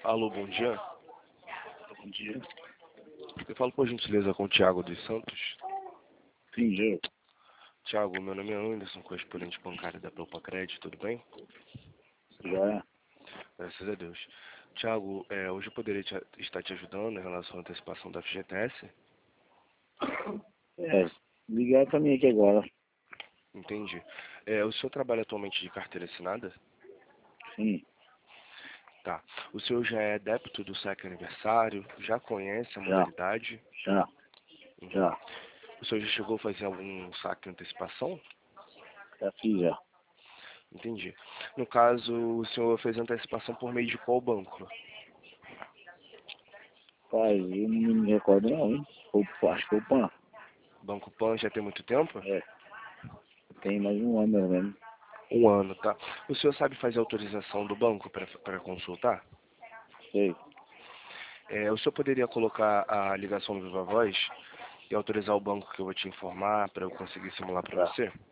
Alô, bom dia. Bom dia. Eu falo por gentileza com o Thiago dos Santos. Sim, eu. Thiago, meu nome é Anderson, correspondente bancário da Propacred, tudo bem? Já. Graças a Deus. Thiago, hoje eu poderia estar te ajudando em relação à antecipação da FGTS? Ligar pra mim aqui agora. Entendi. O senhor trabalha atualmente de carteira assinada? Sim, Tá. O senhor já é débito do saque aniversário? Já conhece a já, modalidade? já, Uhum. já. O senhor já chegou a fazer algum saque antecipação? Já fiz, já. Entendi. No caso, o senhor fez antecipação por meio de qual banco? Pai, eu não me recordo não, hein? Acho que foi o PAN. Banco Pan já tem muito tempo? É, tem mais um ano, pelo menos. Um ano, tá? O senhor sabe fazer autorização do banco para consultar? Sei. O senhor poderia colocar a ligação no Viva Voz e autorizar o banco que eu vou te informar para eu conseguir simular para Tá, você?